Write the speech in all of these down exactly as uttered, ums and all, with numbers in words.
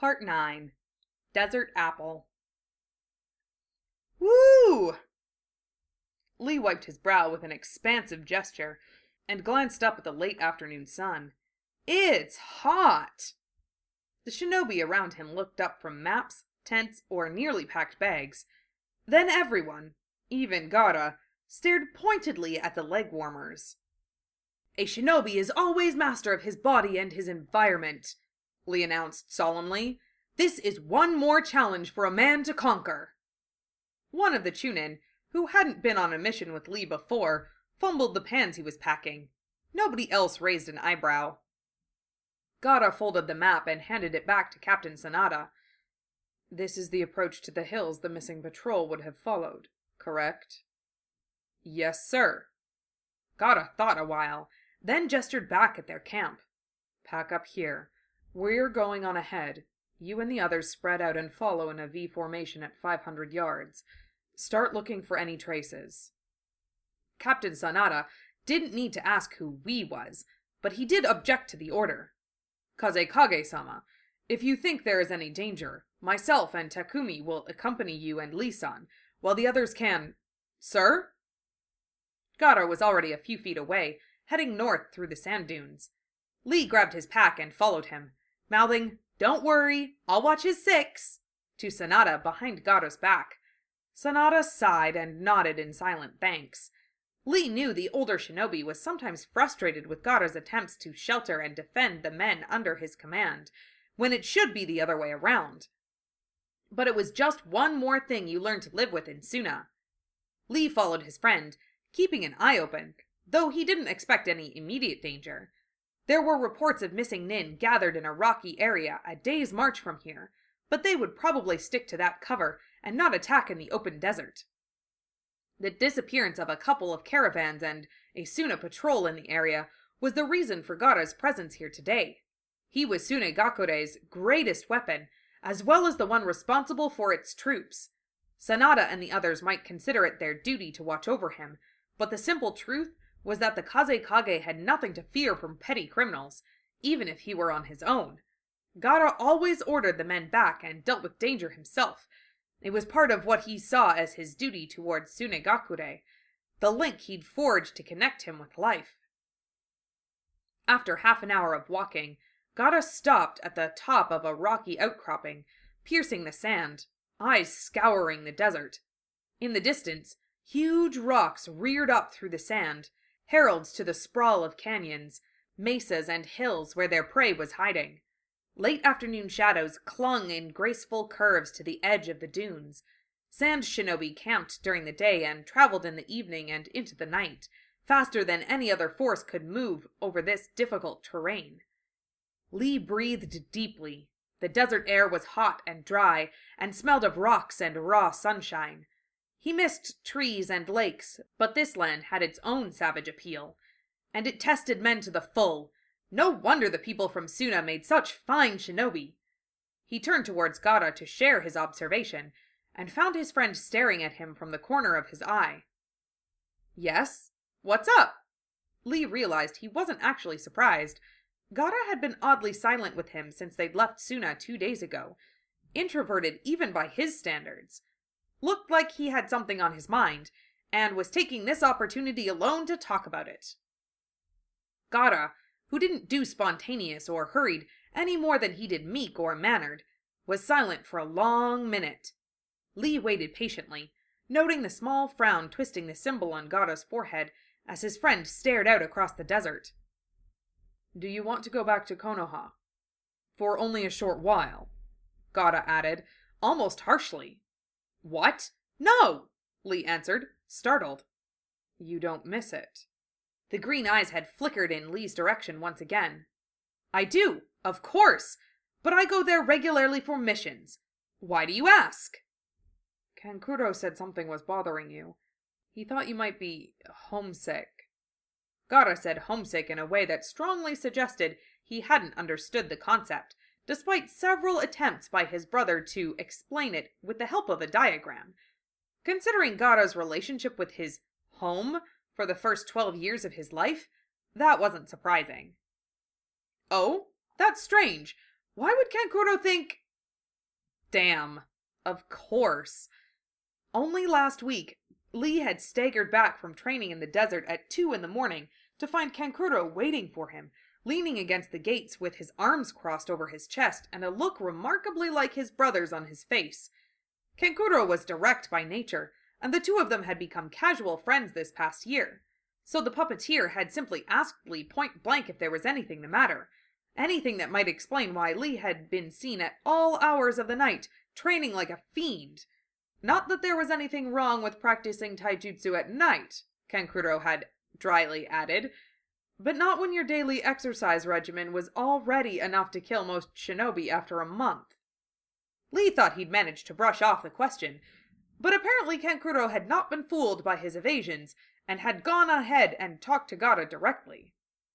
Part nine. Desert Apple. Woo! Lee wiped his brow with an expansive gesture and glanced up at the late afternoon sun. It's hot! The shinobi around him looked up from maps, tents, or nearly packed bags. Then everyone, even Gaara, stared pointedly at the leg warmers. A shinobi is always master of his body and his environment, Lee announced solemnly. This is one more challenge for a man to conquer. One of the Chunin, who hadn't been on a mission with Lee before, fumbled the pans he was packing. Nobody else raised an eyebrow. Gaara folded the map and handed it back to Captain Sanada. This is the approach to the hills the missing patrol would have followed, correct? Yes, sir. Gaara thought a while, then gestured back at their camp. Pack up here. We're going on ahead. You and the others spread out and follow in a V formation at five hundred yards. Start looking for any traces. Captain Sanada didn't need to ask who we was, but he did object to the order. Kazekage-sama, if you think there is any danger, myself and Takumi will accompany you and Lee-san, while the others can... Sir? Gaara was already a few feet away, heading north through the sand dunes. Lee grabbed his pack and followed him, mouthing, "Don't worry, I'll watch his six," to Sanada behind Gaara's back. Sanada sighed and nodded in silent thanks. Lee knew the older shinobi was sometimes frustrated with Gaara's attempts to shelter and defend the men under his command, when it should be the other way around. But it was just one more thing you learn to live with in Suna. Lee followed his friend, keeping an eye open, though he didn't expect any immediate danger. There were reports of missing Nin gathered in a rocky area a day's march from here, but they would probably stick to that cover and not attack in the open desert. The disappearance of a couple of caravans and a Suna patrol in the area was the reason for Gaara's presence here today. He was Tsunegakure's greatest weapon, as well as the one responsible for its troops. Sanada and the others might consider it their duty to watch over him, but the simple truth was that the Kazekage had nothing to fear from petty criminals, even if he were on his own. Gaara always ordered the men back and dealt with danger himself. It was part of what he saw as his duty towards Tsunegakure, the link he'd forged to connect him with life. After half an hour of walking, Gaara stopped at the top of a rocky outcropping, piercing the sand, eyes scouring the desert. In the distance, huge rocks reared up through the sand, heralds to the sprawl of canyons, mesas and hills where their prey was hiding. Late afternoon shadows clung in graceful curves to the edge of the dunes. Sand shinobi camped during the day and traveled in the evening and into the night, faster than any other force could move over this difficult terrain. Lee breathed deeply. The desert air was hot and dry, and smelled of rocks and raw sunshine. He missed trees and lakes, but this land had its own savage appeal, and it tested men to the full. No wonder the people from Suna made such fine shinobi. He turned towards Gaara to share his observation, and found his friend staring at him from the corner of his eye. Yes? What's up? Lee realized he wasn't actually surprised. Gaara had been oddly silent with him since they'd left Suna two days ago, introverted even by his standards. Looked like he had something on his mind, and was taking this opportunity alone to talk about it. Gaara, who didn't do spontaneous or hurried any more than he did meek or mannered, was silent for a long minute. Lee waited patiently, noting the small frown twisting the symbol on Gaara's forehead as his friend stared out across the desert. Do you want to go back to Konoha? For only a short while, Gaara added, almost harshly. What? No! Lee answered, startled. You don't miss it. The green eyes had flickered in Lee's direction once again. I do, of course, but I go there regularly for missions. Why do you ask? Kankuro said something was bothering you. He thought you might be homesick. Gaara said homesick in a way that strongly suggested he hadn't understood the concept, despite several attempts by his brother to explain it with the help of a diagram. Considering Gaara's relationship with his home for the first twelve years of his life, that wasn't surprising. Oh, that's strange. Why would Kankuro think... Damn. Of course. Only last week, Lee had staggered back from training in the desert at two in the morning to find Kankuro waiting for him, leaning against the gates with his arms crossed over his chest and a look remarkably like his brother's on his face. Kankuro was direct by nature, and the two of them had become casual friends this past year. So the puppeteer had simply asked Lee point blank if there was anything the matter. Anything that might explain why Lee had been seen at all hours of the night, training like a fiend. Not that there was anything wrong with practicing taijutsu at night, Kankuro had dryly added, but not when your daily exercise regimen was already enough to kill most shinobi after a month. Lee thought he'd managed to brush off the question, but apparently Kankuro had not been fooled by his evasions, and had gone ahead and talked to Gaara directly.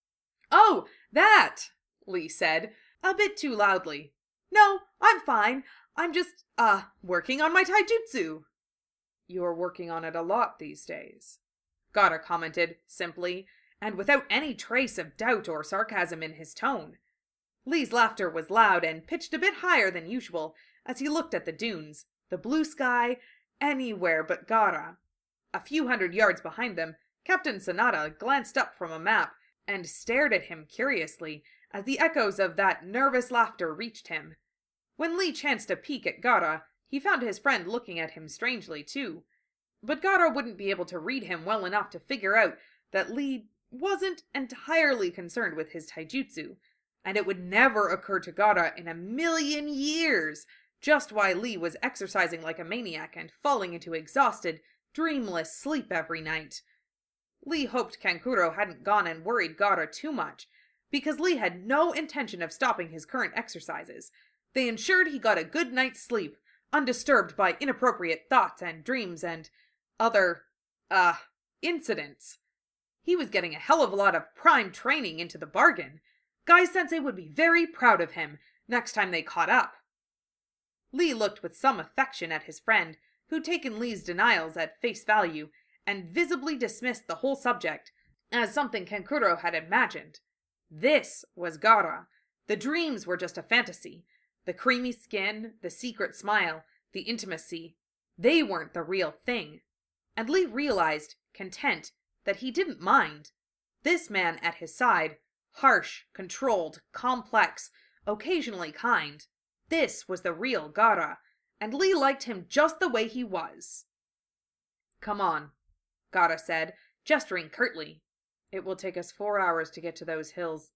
"Oh, that!" Lee said, a bit too loudly. "No, I'm fine. I'm just, uh, working on my taijutsu." "You're working on it a lot these days," Gaara commented, simply, and without any trace of doubt or sarcasm in his tone. Lee's laughter was loud and pitched a bit higher than usual as he looked at the dunes, the blue sky, anywhere but Gaara. A few hundred yards behind them, Captain Sanada glanced up from a map and stared at him curiously as the echoes of that nervous laughter reached him. When Lee chanced to peek at Gaara, he found his friend looking at him strangely too. But Gaara wouldn't be able to read him well enough to figure out that Lee wasn't entirely concerned with his taijutsu, and it would never occur to Gaara in a million years just why Lee was exercising like a maniac and falling into exhausted, dreamless sleep every night. Lee hoped Kankuro hadn't gone and worried Gaara too much, because Lee had no intention of stopping his current exercises. They ensured he got a good night's sleep, undisturbed by inappropriate thoughts and dreams and other, uh, incidents. He was getting a hell of a lot of prime training into the bargain. Guy-sensei would be very proud of him next time they caught up. Lee looked with some affection at his friend, who'd taken Lee's denials at face value, and visibly dismissed the whole subject as something Kankuro had imagined. This was Gaara. The dreams were just a fantasy. The creamy skin, the secret smile, the intimacy, they weren't the real thing. And Lee realized, content, that he didn't mind. This man at his side, harsh, controlled, complex, occasionally kind. This was the real Gaara, and Lee liked him just the way he was. "Come on," Gaara said, gesturing curtly. "It will take us four hours to get to those hills."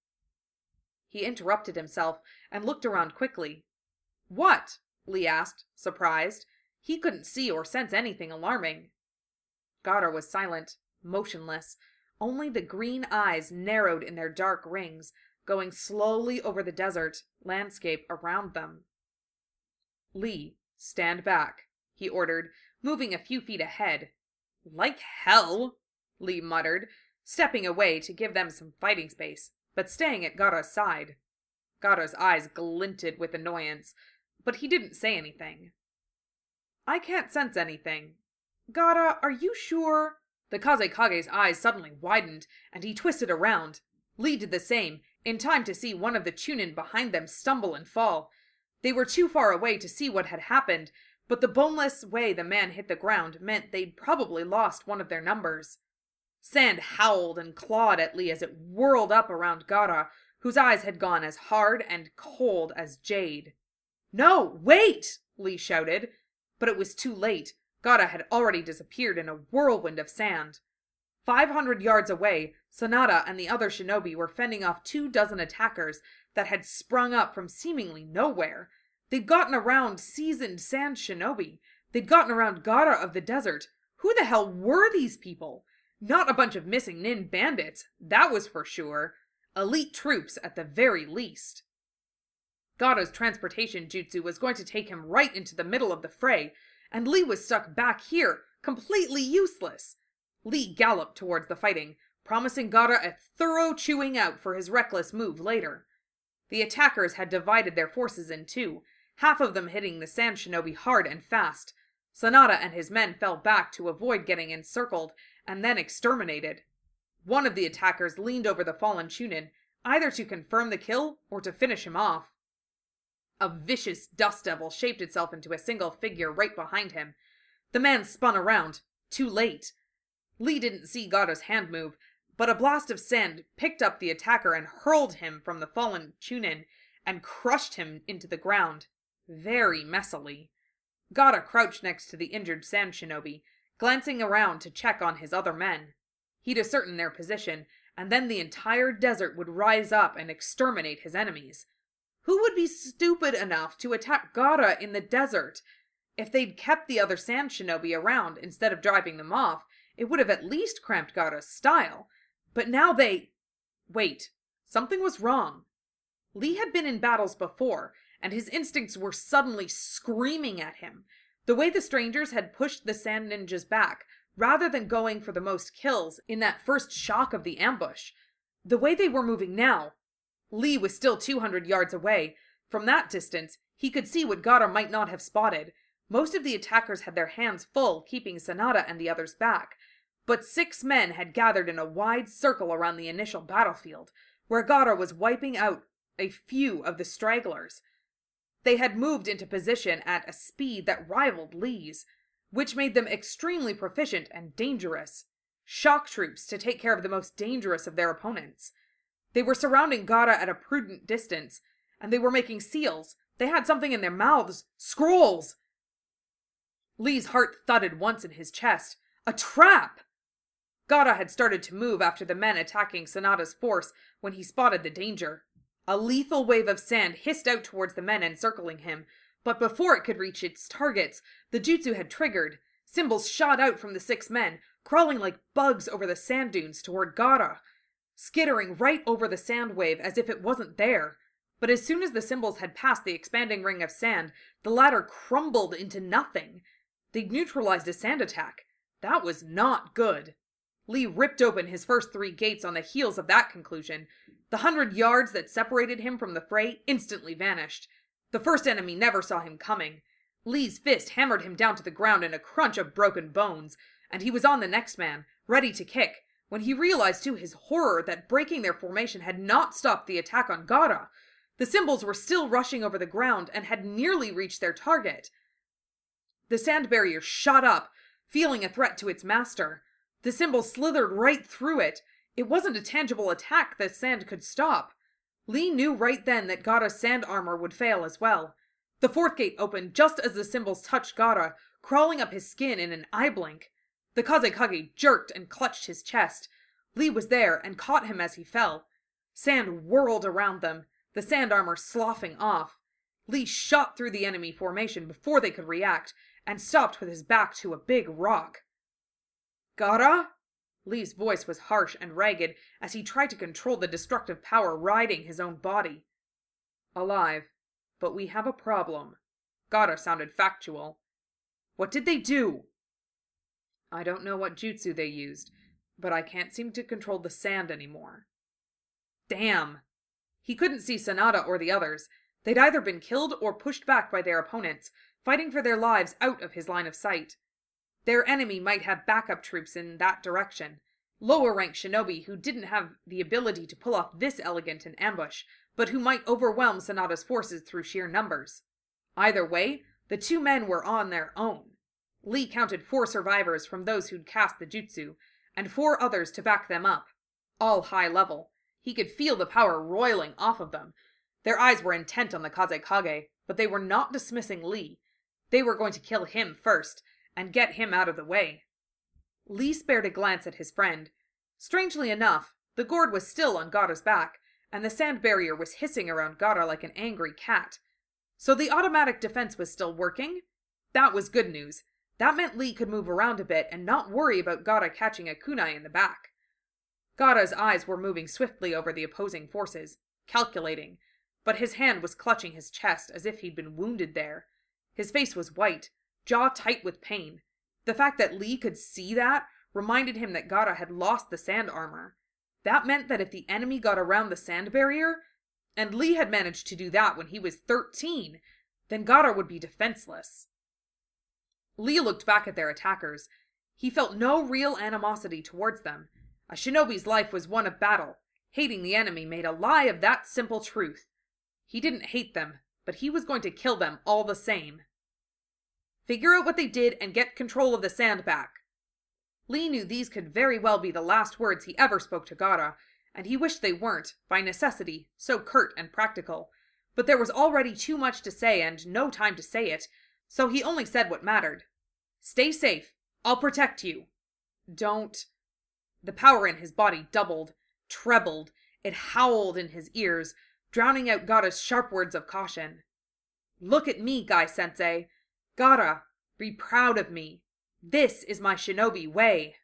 He interrupted himself and looked around quickly. "What?" Lee asked, surprised. He couldn't see or sense anything alarming. Gaara was silent, motionless, only the green eyes narrowed in their dark rings, going slowly over the desert landscape around them. "Lee, stand back," he ordered, moving a few feet ahead. "Like hell," Lee muttered, stepping away to give them some fighting space, but staying at Gaara's side. Gaara's eyes glinted with annoyance, but he didn't say anything. "I can't sense anything. Gaara, are you sure?" The Kazekage's eyes suddenly widened, and he twisted around. Lee did the same, in time to see one of the Chunin behind them stumble and fall. They were too far away to see what had happened, but the boneless way the man hit the ground meant they'd probably lost one of their numbers. Sand howled and clawed at Lee as it whirled up around Gaara, whose eyes had gone as hard and cold as jade. "No, wait!" Lee shouted. But it was too late. Gaara had already disappeared in a whirlwind of sand. Five hundred yards away, Sanada and the other shinobi were fending off two dozen attackers that had sprung up from seemingly nowhere. They'd gotten around seasoned sand shinobi. They'd gotten around Gaara of the desert. Who the hell were these people? Not a bunch of missing nin bandits, that was for sure. Elite troops at the very least. Gaara's transportation jutsu was going to take him right into the middle of the fray, and Lee was stuck back here, completely useless. Lee galloped towards the fighting, promising Gaara a thorough chewing out for his reckless move later. The attackers had divided their forces in two, half of them hitting the sand shinobi hard and fast. Sanada and his men fell back to avoid getting encircled and then exterminated. One of the attackers leaned over the fallen Chunin, either to confirm the kill or to finish him off. A vicious dust devil shaped itself into a single figure right behind him. The man spun around. Too late. Lee didn't see Gaara's hand move, but a blast of sand picked up the attacker and hurled him from the fallen Chunin and crushed him into the ground, very messily. Gaara crouched next to the injured sand shinobi, glancing around to check on his other men. He'd ascertain their position, and then the entire desert would rise up and exterminate his enemies. Who would be stupid enough to attack Gaara in the desert? If they'd kept the other sand shinobi around instead of driving them off, it would have at least cramped Gaara's style. But now they... Wait, something was wrong. Lee had been in battles before, and his instincts were suddenly screaming at him. The way the strangers had pushed the sand ninjas back, rather than going for the most kills in that first shock of the ambush. The way they were moving now. Lee was still two hundred yards away. From that distance, he could see what Gaara might not have spotted. Most of the attackers had their hands full, keeping Sanada and the others back. But six men had gathered in a wide circle around the initial battlefield, where Gaara was wiping out a few of the stragglers. They had moved into position at a speed that rivaled Lee's, which made them extremely proficient and dangerous. Shock troops to take care of the most dangerous of their opponents. They were surrounding Gaara at a prudent distance, and they were making seals. They had something in their mouths. Scrolls! Lee's heart thudded once in his chest. A trap! Gaara had started to move after the men attacking Sanada's force when he spotted the danger. A lethal wave of sand hissed out towards the men encircling him, but before it could reach its targets, the jutsu had triggered. Symbols shot out from the six men, crawling like bugs over the sand dunes toward Gaara, skittering right over the sand wave as if it wasn't there. But as soon as the symbols had passed the expanding ring of sand, the latter crumbled into nothing. They'd neutralized a sand attack. That was not good. Lee ripped open his first three gates on the heels of that conclusion. The hundred yards that separated him from the fray instantly vanished. The first enemy never saw him coming. Lee's fist hammered him down to the ground in a crunch of broken bones, and he was on the next man, ready to kick, when he realized to his horror that breaking their formation had not stopped the attack on Gaara. The symbols were still rushing over the ground and had nearly reached their target. The sand barrier shot up, feeling a threat to its master. The symbol slithered right through it. It wasn't a tangible attack that sand could stop. Lee knew right then that Gaara's sand armor would fail as well. The fourth gate opened just as the symbols touched Gaara, crawling up his skin in an eye blink. The Kazekage jerked and clutched his chest. Lee was there and caught him as he fell. Sand whirled around them, the sand armor sloughing off. Lee shot through the enemy formation before they could react, and stopped with his back to a big rock. Gaara? Lee's voice was harsh and ragged as he tried to control the destructive power riding his own body. Alive, but we have a problem. Gaara sounded factual. What did they do? I don't know what jutsu they used, but I can't seem to control the sand anymore. Damn! He couldn't see Sanada or the others. They'd either been killed or pushed back by their opponents, fighting for their lives out of his line of sight. Their enemy might have backup troops in that direction. Lower-ranked shinobi who didn't have the ability to pull off this elegant an ambush, but who might overwhelm Sanada's forces through sheer numbers. Either way, the two men were on their own. Lee counted four survivors from those who'd cast the jutsu, and four others to back them up. All high level. He could feel the power roiling off of them. Their eyes were intent on the Kazekage, but they were not dismissing Lee. They were going to kill him first, and get him out of the way. Lee spared a glance at his friend. Strangely enough, the gourd was still on Gaara's back, and the sand barrier was hissing around Gaara like an angry cat. So the automatic defense was still working? That was good news. That meant Lee could move around a bit and not worry about Gaara catching a kunai in the back. Gaara's eyes were moving swiftly over the opposing forces, calculating, but his hand was clutching his chest as if he'd been wounded there. His face was white, jaw tight with pain. The fact that Lee could see that reminded him that Gaara had lost the sand armor. That meant that if the enemy got around the sand barrier, and Lee had managed to do that when he was thirteen, then Gaara would be defenseless. Lee looked back at their attackers. He felt no real animosity towards them. A shinobi's life was one of battle. Hating the enemy made a lie of that simple truth. He didn't hate them, but he was going to kill them all the same. Figure out what they did and get control of the sand back. Lee knew these could very well be the last words he ever spoke to Gaara, and he wished they weren't, by necessity, so curt and practical. But there was already too much to say and no time to say it, so he only said what mattered. Stay safe. I'll protect you. Don't. The power in his body doubled, trebled. It howled in his ears, drowning out Gaara's sharp words of caution. Look at me, Guy-sensei. Gaara, be proud of me. This is my shinobi way.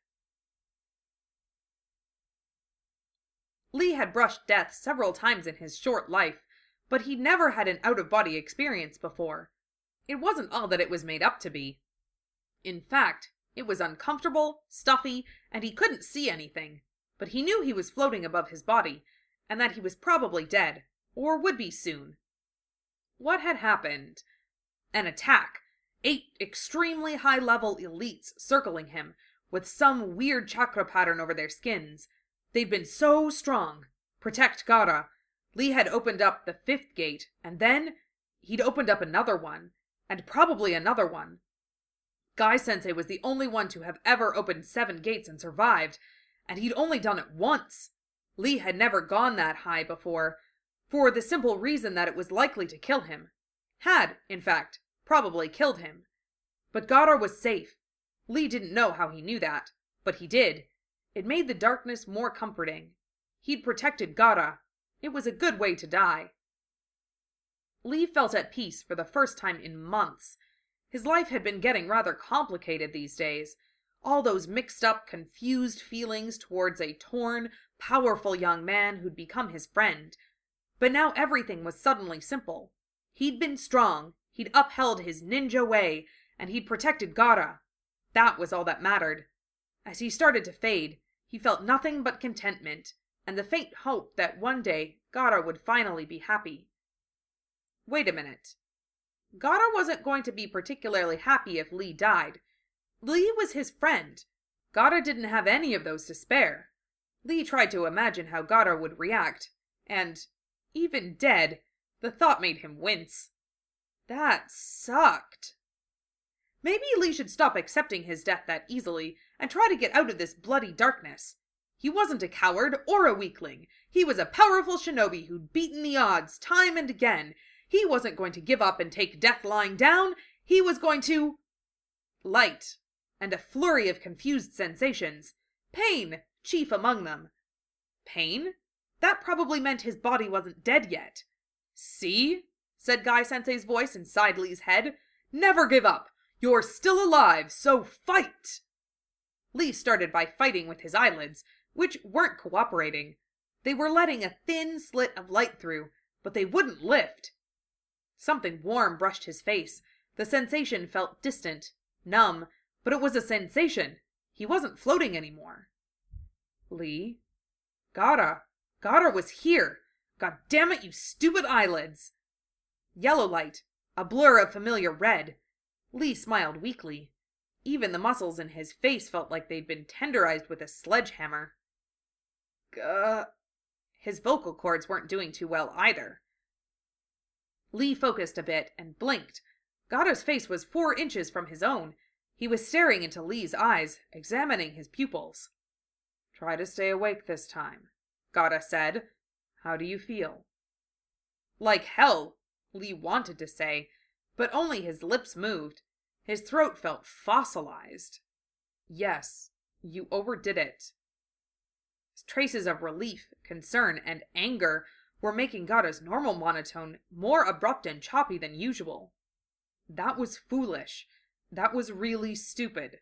Lee had brushed death several times in his short life, but he'd never had an out-of-body experience before. It wasn't all that it was made up to be. In fact, it was uncomfortable, stuffy, and he couldn't see anything, but he knew he was floating above his body, and that he was probably dead, or would be soon. What had happened? An attack. Eight extremely high-level elites circling him, with some weird chakra pattern over their skins. They'd been so strong. Protect Gaara. Lee had opened up the fifth gate, and then he'd opened up another one, and probably another one. Guy-sensei was the only one to have ever opened seven gates and survived, and he'd only done it once. Lee had never gone that high before, for the simple reason that it was likely to kill him. Had, in fact, probably killed him. But Gaara was safe. Lee didn't know how he knew that, but he did. It made the darkness more comforting. He'd protected Gaara. It was a good way to die. Lee felt at peace for the first time in months. His life had been getting rather complicated these days. All those mixed-up, confused feelings towards a torn, powerful young man who'd become his friend. But now everything was suddenly simple. He'd been strong, he'd upheld his ninja way, and he'd protected Gaara. That was all that mattered. As he started to fade, he felt nothing but contentment, and the faint hope that one day Gaara would finally be happy. Wait a minute. Gaara wasn't going to be particularly happy if Lee died. Lee was his friend. Gaara didn't have any of those to spare. Lee tried to imagine how Gaara would react, and, even dead, the thought made him wince. That sucked. Maybe Lee should stop accepting his death that easily and try to get out of this bloody darkness. He wasn't a coward or a weakling. He was a powerful shinobi who'd beaten the odds time and again. He wasn't going to give up and take death lying down. He was going to... Light, and a flurry of confused sensations. Pain, chief among them. Pain? That probably meant his body wasn't dead yet. See? Said Guy-sensei's voice inside Lee's head. Never give up. You're still alive, so fight! Lee started by fighting with his eyelids, which weren't cooperating. They were letting a thin slit of light through, but they wouldn't lift. Something warm brushed his face. The sensation felt distant, numb, but it was a sensation. He wasn't floating anymore. Lee? Gaara. Gaara was here. God damn it, you stupid eyelids. Yellow light. A blur of familiar red. Lee smiled weakly. Even the muscles in his face felt like they'd been tenderized with a sledgehammer. Gah. His vocal cords weren't doing too well either. Lee focused a bit and blinked. Gaara's face was four inches from his own. He was staring into Lee's eyes, examining his pupils. Try to stay awake this time, Gaara said. How do you feel? Like hell, Lee wanted to say, but only his lips moved. His throat felt fossilized. Yes, you overdid it. Traces of relief, concern, and anger were making Gaara's normal monotone more abrupt and choppy than usual. That was foolish. That was really stupid.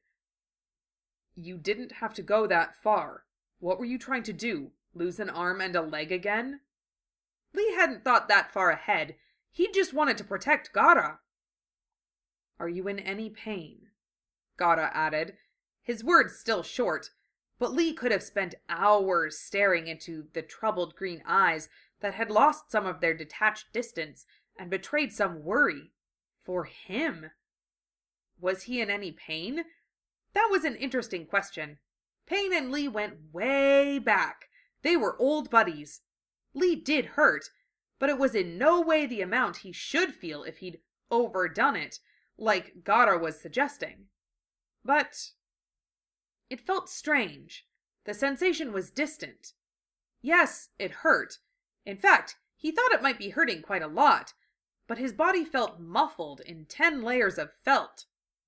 You didn't have to go that far. What were you trying to do? Lose an arm and a leg again? Lee hadn't thought that far ahead. He just wanted to protect Gaara. Are you in any pain? Gaara added, his words still short, but Lee could have spent hours staring into the troubled green eyes that had lost some of their detached distance and betrayed some worry. For him. Was he in any pain? That was an interesting question. Pain and Lee went way back. They were old buddies. Lee did hurt, but it was in no way the amount he should feel if he'd overdone it, like Gara was suggesting. But it felt strange. The sensation was distant. Yes, it hurt. In fact, he thought it might be hurting quite a lot, but his body felt muffled in ten layers of felt.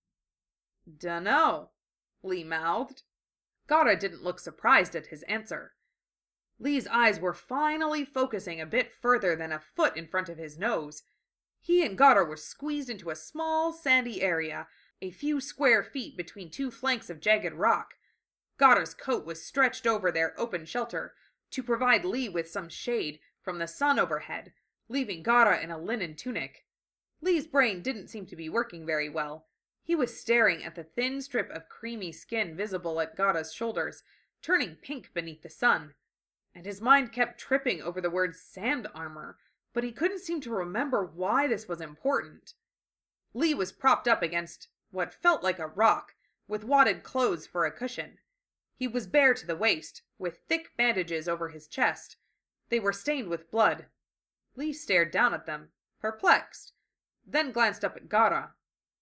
"Dunno," Lee mouthed. Gara didn't look surprised at his answer. Lee's eyes were finally focusing a bit further than a foot in front of his nose. He and Gara were squeezed into a small sandy area, a few square feet between two flanks of jagged rock. Gara's coat was stretched over their open shelter to provide Lee with some shade from the sun overhead, leaving Gara in a linen tunic. Lee's brain didn't seem to be working very well. He was staring at the thin strip of creamy skin visible at Gara's shoulders, turning pink beneath the sun. And his mind kept tripping over the word sand armor, but he couldn't seem to remember why this was important. Lee was propped up against what felt like a rock, with wadded clothes for a cushion. He was bare to the waist, with thick bandages over his chest. They were stained with blood. Lee stared down at them, perplexed, then glanced up at Gara.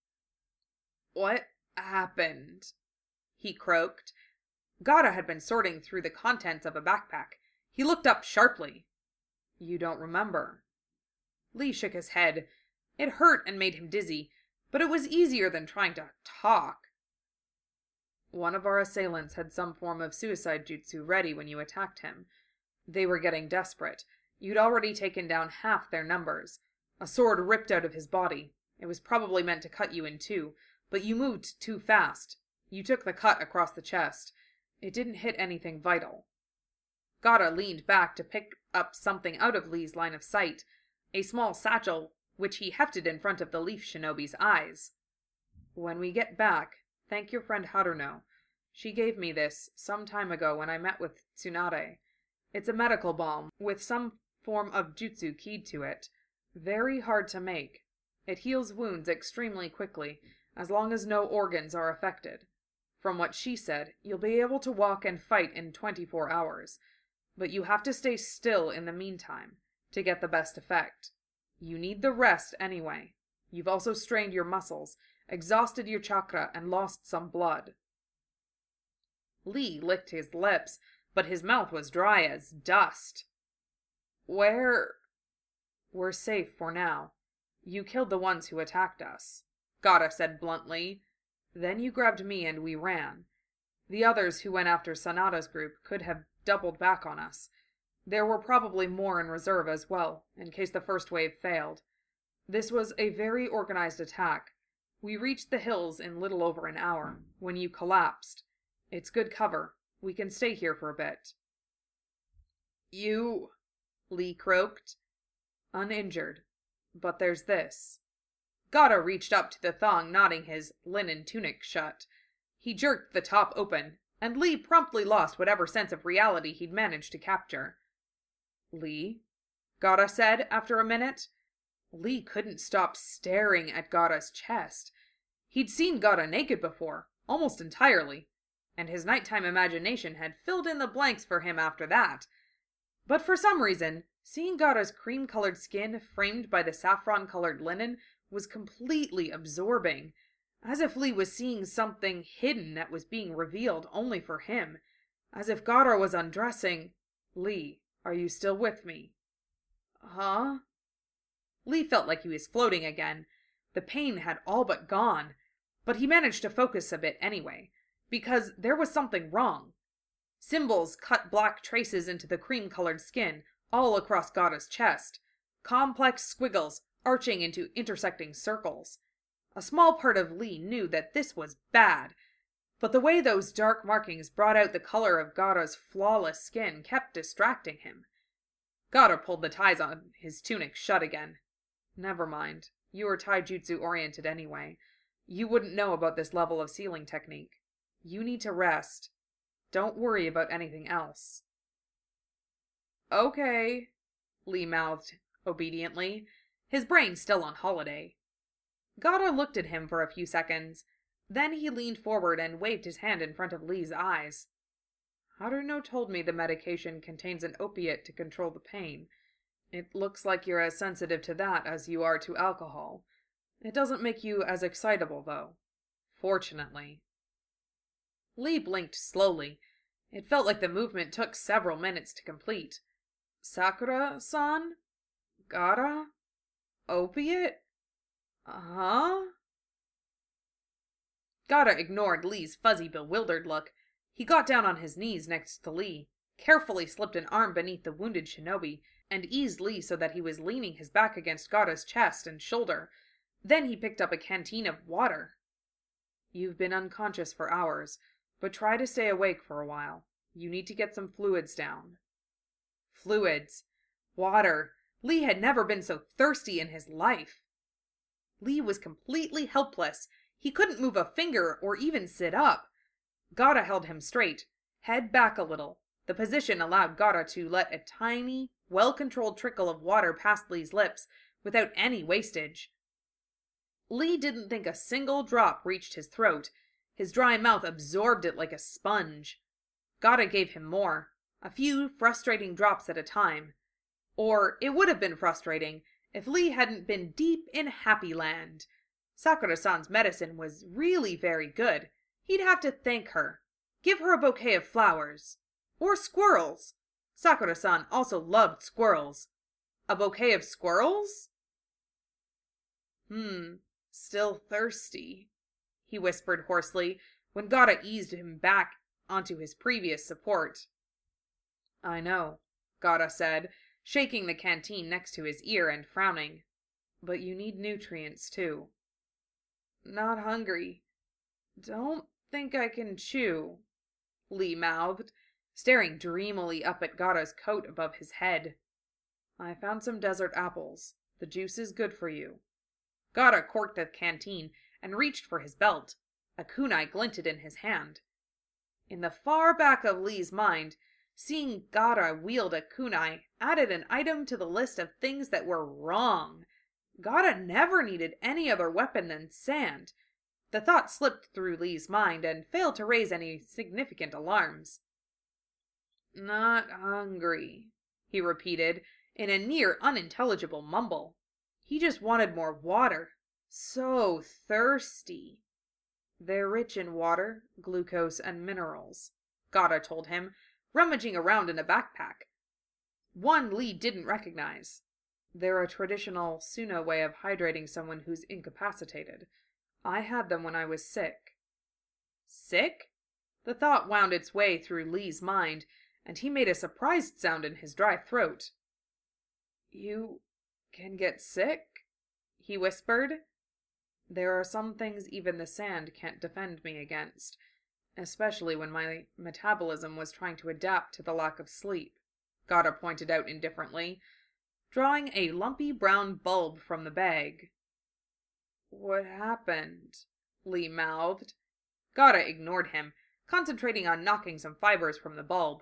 "What happened?" he croaked. Gara had been sorting through the contents of a backpack. He looked up sharply. "You don't remember?" Lee shook his head. It hurt and made him dizzy, but it was easier than trying to talk. "One of our assailants had some form of suicide jutsu ready when you attacked him. They were getting desperate. You'd already taken down half their numbers. A sword ripped out of his body. It was probably meant to cut you in two, but you moved too fast. You took the cut across the chest. It didn't hit anything vital." Gara leaned back to pick up something out of Lee's line of sight, a small satchel which he hefted in front of the leaf shinobi's eyes. "When we get back, thank your friend Haruno. She gave me this some time ago when I met with Tsunade. It's a medical balm, with some form of jutsu keyed to it. Very hard to make. It heals wounds extremely quickly, as long as no organs are affected. From what she said, you'll be able to walk and fight in twenty-four hours. But you have to stay still in the meantime, to get the best effect. You need the rest anyway. You've also strained your muscles, exhausted your chakra, and lost some blood." Lee licked his lips, but his mouth was dry as dust. "Where?" "We're safe for now. You killed the ones who attacked us," Gara said bluntly. "Then you grabbed me and we ran. The others who went after Sanada's group could have doubled back on us. There were probably more in reserve as well, in case the first wave failed. This was a very organized attack. We reached the hills in little over an hour, when you collapsed. It's good cover. We can stay here for a bit." "You," Lee croaked. "Uninjured. But there's this." Gara reached up to the thong knotting his linen tunic shut. He jerked the top open, and Lee promptly lost whatever sense of reality he'd managed to capture. "Lee?" Gara said after a minute. Lee couldn't stop staring at Gara's chest. He'd seen Gara naked before, almost entirely, and his nighttime imagination had filled in the blanks for him after that. But for some reason, seeing Gara's cream-colored skin framed by the saffron-colored linen was completely absorbing, as if Lee was seeing something hidden that was being revealed only for him, as if Gara was undressing. "Lee, are you still with me?" "Huh?" Lee felt like he was floating again. The pain had all but gone, but he managed to focus a bit anyway, because there was something wrong. Symbols cut black traces into the cream-colored skin, all across Gara's chest. Complex squiggles arching into intersecting circles. A small part of Lee knew that this was bad, but the way those dark markings brought out the color of Gara's flawless skin kept distracting him. Gara pulled the ties on his tunic shut again. "Never mind. You were taijutsu oriented anyway. You wouldn't know about this level of sealing technique. You need to rest. Don't worry about anything else." "Okay," Lee mouthed obediently, his brain still on holiday. Gara looked at him for a few seconds. Then he leaned forward and waved his hand in front of Lee's eyes. "Haruno told me the medication contains an opiate to control the pain. It looks like you're as sensitive to that as you are to alcohol. It doesn't make you as excitable, though. Fortunately. Lee blinked slowly. It felt like the movement took several minutes to complete. Sakura-san? Gaara? Opiate? Huh? Gaara ignored Lee's fuzzy, bewildered look. He got down on his knees next to Lee, carefully slipped an arm beneath the wounded shinobi, and eased Lee so that he was leaning his back against Gaara's chest and shoulder. Then he picked up a canteen of water. You've been unconscious for hours, but try to stay awake for a while. You need to get some fluids down. Fluids. Water. Lee had never been so thirsty in his life. Lee was completely helpless. He couldn't move a finger or even sit up. Gaara held him straight, head back a little. The position allowed Gaara to let a tiny, well-controlled trickle of water past Lee's lips without any wastage. Lee didn't think a single drop reached his throat. His dry mouth absorbed it like a sponge. Gaara gave him more, a few frustrating drops at a time. Or it would have been frustrating if Lee hadn't been deep in Happy Land. Sakura-san's medicine was really very good. He'd have to thank her. Give her a bouquet of flowers. Or squirrels. Sakura-san also loved squirrels. A bouquet of squirrels? Hmm, still thirsty, he whispered hoarsely when Gaara eased him back onto his previous support. I know, Gaara said, shaking the canteen next to his ear and frowning. But you need nutrients, too. Not hungry. Don't think I can chew, Lee mouthed, staring dreamily up at Gaara's coat above his head. I found some desert apples. The juice is good for you. Gaara corked the canteen and reached for his belt. A kunai glinted in his hand. In the far back of Lee's mind, seeing Gaara wield a kunai added an item to the list of things that were wrong. Gaara never needed any other weapon than sand. The thought slipped through Lee's mind and failed to raise any significant alarms. Not hungry, he repeated in a near unintelligible mumble. He just wanted more water. So thirsty. They're rich in water, glucose, and minerals, Gaara told him, rummaging around in a backpack. One Lee didn't recognize. They're a traditional Suna way of hydrating someone who's incapacitated. I had them when I was sick. Sick? The thought wound its way through Lee's mind, and he made a surprised sound in his dry throat. You can get sick? He whispered. There are some things even the sand can't defend me against, especially when my metabolism was trying to adapt to the lack of sleep, Gaara pointed out indifferently, drawing a lumpy brown bulb from the bag. What happened? Lee mouthed. Gaara ignored him, concentrating on knocking some fibers from the bulb.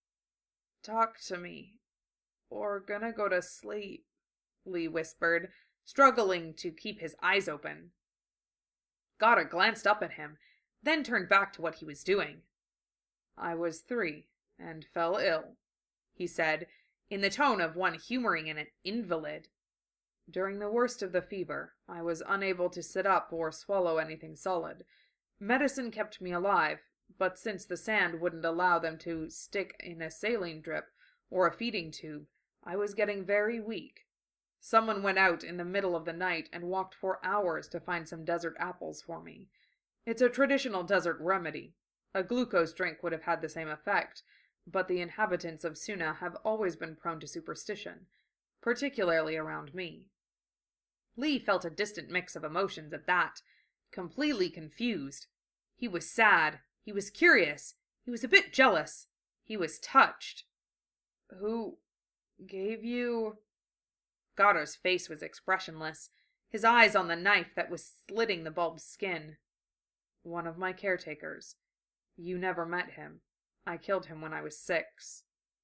Talk to me, or gonna go to sleep, Lee whispered, struggling to keep his eyes open. Gaara glanced up at him, then turned back to what he was doing. I was three, and fell ill, he said, in the tone of one humoring an invalid. During the worst of the fever, I was unable to sit up or swallow anything solid. Medicine kept me alive, but since the sand wouldn't allow them to stick in a saline drip or a feeding tube, I was getting very weak. Someone went out in the middle of the night and walked for hours to find some desert apples for me. It's a traditional desert remedy. A glucose drink would have had the same effect, but the inhabitants of Suna have always been prone to superstition, particularly around me. Lee felt a distant mix of emotions at that, completely confused. He was sad, he was curious, he was a bit jealous, he was touched. Who gave you... Gaara's face was expressionless, his eyes on the knife that was slitting the bulb's skin. One of my caretakers. You never met him. I killed him when I was six.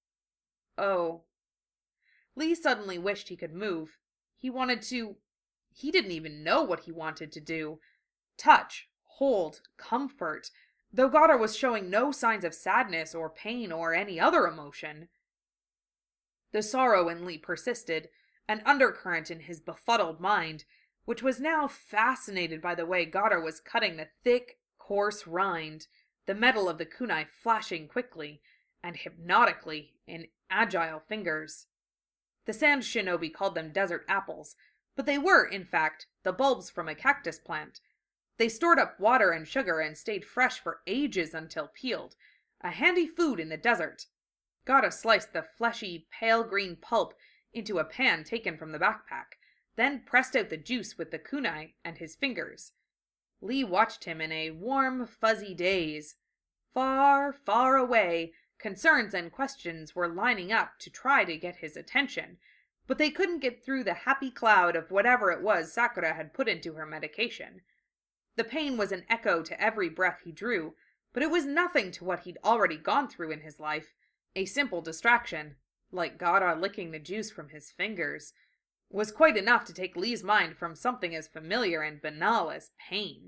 Oh. Lee suddenly wished he could move. He wanted to... He didn't even know what he wanted to do. Touch, hold, comfort, though Gaara was showing no signs of sadness or pain or any other emotion. The sorrow in Lee persisted, an undercurrent in his befuddled mind, which was now fascinated by the way Gaara was cutting the thick, coarse rind, the metal of the kunai flashing quickly and hypnotically in agile fingers. The sand shinobi called them desert apples, but they were, in fact, the bulbs from a cactus plant. They stored up water and sugar and stayed fresh for ages until peeled, a handy food in the desert. Gaara sliced the fleshy, pale green pulp into a pan taken from the backpack, then pressed out the juice with the kunai and his fingers. Lee watched him in a warm, fuzzy daze. Far, far away, concerns and questions were lining up to try to get his attention, but they couldn't get through the happy cloud of whatever it was Sakura had put into her medication. The pain was an echo to every breath he drew, but it was nothing to what he'd already gone through in his life. A simple distraction, like Gaara licking the juice from his fingers, was quite enough to take Lee's mind from something as familiar and banal as pain.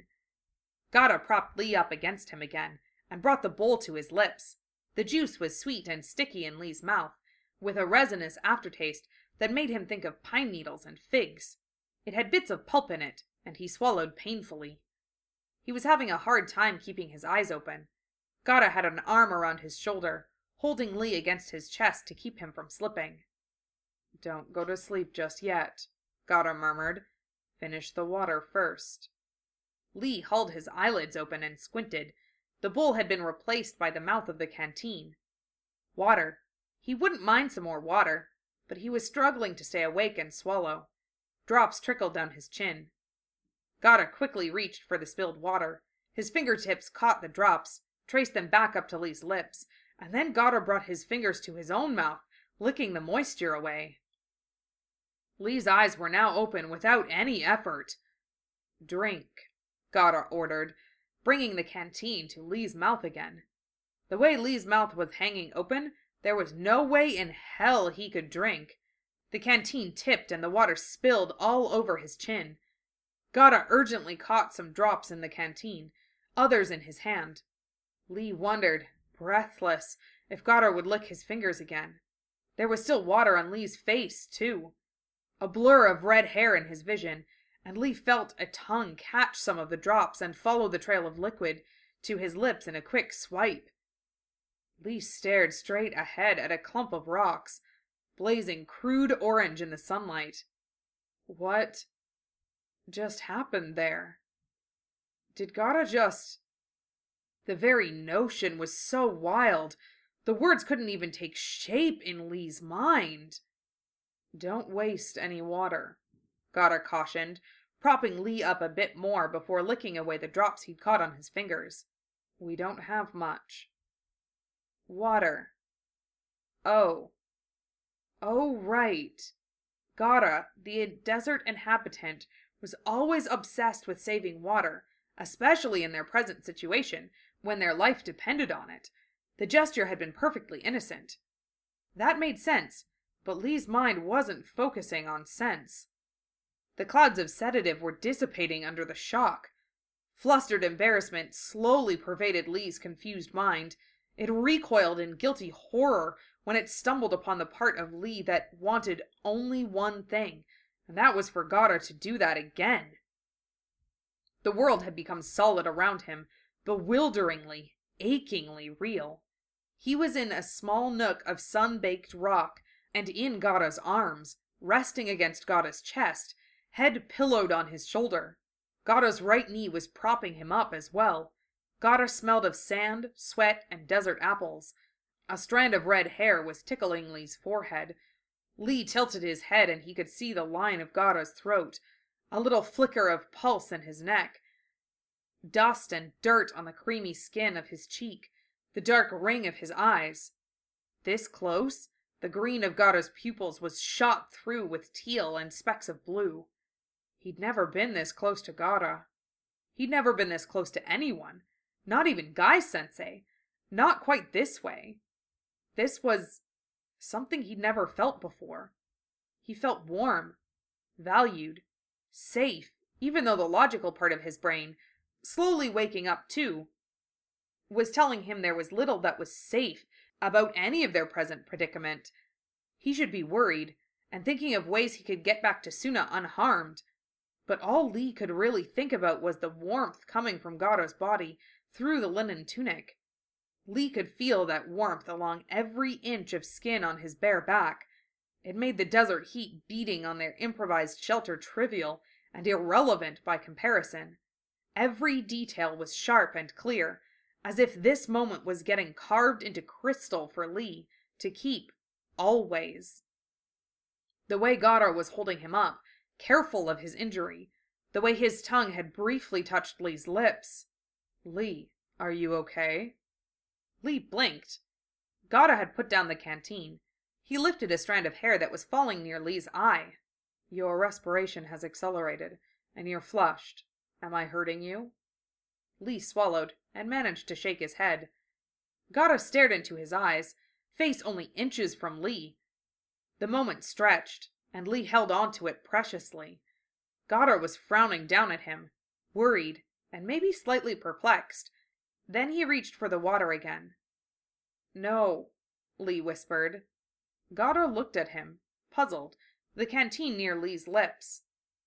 Gaara propped Lee up against him again, and brought the bowl to his lips. The juice was sweet and sticky in Lee's mouth, with a resinous aftertaste that made him think of pine needles and figs. It had bits of pulp in it, and he swallowed painfully. He was having a hard time keeping his eyes open. Gaara had an arm around his shoulder, holding Lee against his chest to keep him from slipping. "Don't go to sleep just yet," Gaara murmured. "Finish the water first." Lee hauled his eyelids open and squinted. The bowl had been replaced by the mouth of the canteen. Water. He wouldn't mind some more water, but he was struggling to stay awake and swallow. Drops trickled down his chin. Gaara quickly reached for the spilled water. His fingertips caught the drops, traced them back up to Lee's lips, and then Gaara brought his fingers to his own mouth, licking the moisture away. Lee's eyes were now open without any effort. "Drink," Gaara ordered, bringing the canteen to Lee's mouth again. The way Lee's mouth was hanging open, there was no way in hell he could drink. The canteen tipped and the water spilled all over his chin. Gaara urgently caught some drops in the canteen, others in his hand. Lee wondered, breathless, if Gaara would lick his fingers again. There was still water on Lee's face, too. A blur of red hair in his vision, and Lee felt a tongue catch some of the drops and follow the trail of liquid to his lips in a quick swipe. Lee stared straight ahead at a clump of rocks, blazing crude orange in the sunlight. What just happened there? Did Gaara just... The very notion was so wild, the words couldn't even take shape in Lee's mind. "Don't waste any water," Gaara cautioned, propping Lee up a bit more before licking away the drops he'd caught on his fingers. "We don't have much." Water. Oh. Oh, right. Gaara, the desert inhabitant, was always obsessed with saving water, especially in their present situation, when their life depended on it. The gesture had been perfectly innocent. That made sense, but Lee's mind wasn't focusing on sense. The clouds of sedative were dissipating under the shock. Flustered embarrassment slowly pervaded Lee's confused mind. It recoiled in guilty horror when it stumbled upon the part of Lee that wanted only one thing, and that was for Gaara to do that again. The world had become solid around him, bewilderingly, achingly real. He was in a small nook of sun-baked rock, and in Gaara's arms, resting against Gaara's chest, head pillowed on his shoulder. Gaara's right knee was propping him up as well. Gaara smelled of sand, sweat, and desert apples. A strand of red hair was tickling Lee's forehead. Lee tilted his head and he could see the line of Gaara's throat, a little flicker of pulse in his neck, dust and dirt on the creamy skin of his cheek, the dark ring of his eyes. This close, the green of Gaara's pupils was shot through with teal and specks of blue. He'd never been this close to Gaara. He'd never been this close to anyone, not even Guy-sensei, not quite this way. This was something he'd never felt before. He felt warm, valued, safe, even though the logical part of his brain, slowly waking up too, was telling him there was little that was safe about any of their present predicament. He should be worried, and thinking of ways he could get back to Suna unharmed. But all Lee could really think about was the warmth coming from Gaara's body through the linen tunic. Lee could feel that warmth along every inch of skin on his bare back. It made the desert heat beating on their improvised shelter trivial and irrelevant by comparison. Every detail was sharp and clear, as if this moment was getting carved into crystal for Lee to keep, always. The way Gaara was holding him up, careful of his injury, the way his tongue had briefly touched Lee's lips. "Lee, are you okay?" Lee blinked. Gaara had put down the canteen. He lifted a strand of hair that was falling near Lee's eye. "Your respiration has accelerated, and you're flushed. Am I hurting you?" Lee swallowed, and managed to shake his head. Gaara stared into his eyes, face only inches from Lee. The moment stretched, and Lee held on to it preciously. Gaara was frowning down at him, worried, and maybe slightly perplexed. Then he reached for the water again. "No," Lee whispered. Gaara looked at him, puzzled, the canteen near Lee's lips.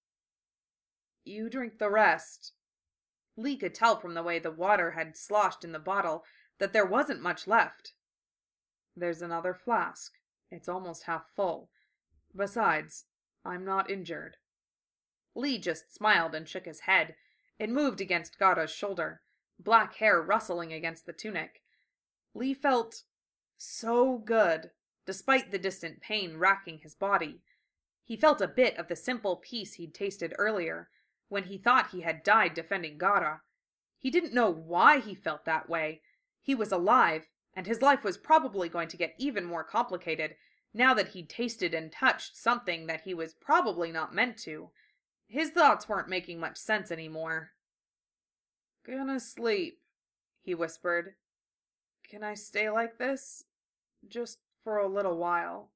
"You drink the rest." Lee could tell from the way the water had sloshed in the bottle that there wasn't much left. "There's another flask. It's almost half full. Besides, I'm not injured." Lee just smiled and shook his head. It moved against Gaara's shoulder, black hair rustling against the tunic. Lee felt so good, despite the distant pain racking his body. He felt a bit of the simple peace he'd tasted earlier, when he thought he had died defending Gaara. He didn't know why he felt that way. He was alive, and his life was probably going to get even more complicated now that he'd tasted and touched something that he was probably not meant to. His thoughts weren't making much sense anymore. "Gonna sleep," he whispered. "Can I stay like this? Just for a little while."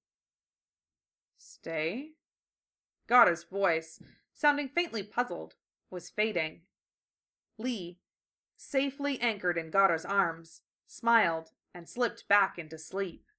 "Stay?" Gaara's voice, sounding faintly puzzled, was fading. Lee, safely anchored in Gaara's arms, smiled and slipped back into sleep.